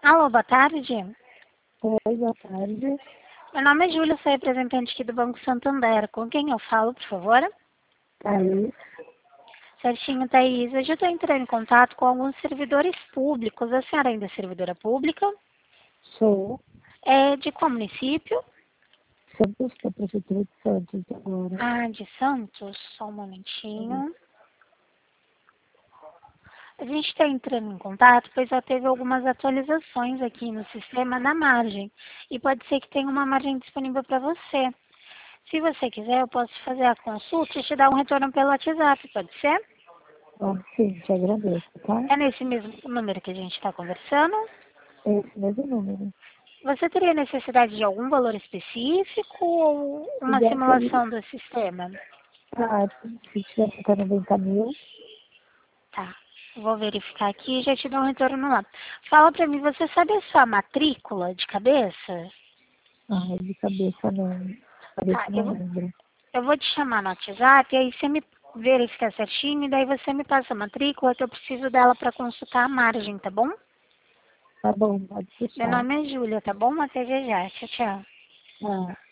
Alô, boa tarde. Oi, boa tarde. Meu nome é Júlia, sou representante aqui do Banco Santander. Com quem eu falo, por favor? Thaís, Certinho, Thaís. Hoje eu estou entrando em contato com alguns servidores públicos. A senhora ainda é servidora pública? sou É de qual município? Santos, da Prefeitura de Santos agora. Ah, de Santos. Só um momentinho. A gente está entrando em contato, pois já teve algumas atualizações aqui no sistema na margem. E pode ser que tenha uma margem disponível para você. Se você quiser, eu posso fazer a consulta e te dar um retorno pelo WhatsApp, pode ser? Sim, te agradeço, tá? É nesse mesmo número que a gente está conversando? Esse mesmo número. Você teria necessidade de algum valor específico ou uma Já teria, simulação do sistema? se tivesse até 90 mil, Tá, vou verificar aqui e já te dou um retorno lá. Fala pra mim, você sabe a sua matrícula de cabeça? de cabeça não. De cabeça Tá, não lembro. eu vou te chamar no WhatsApp, aí você me verifica certinho e daí você me passa a matrícula que eu preciso dela para consultar a margem, tá bom? Tá bom, pode Meu deixar. nome é Júlia, tá bom? Até já já. Tchau, tchau. Ah.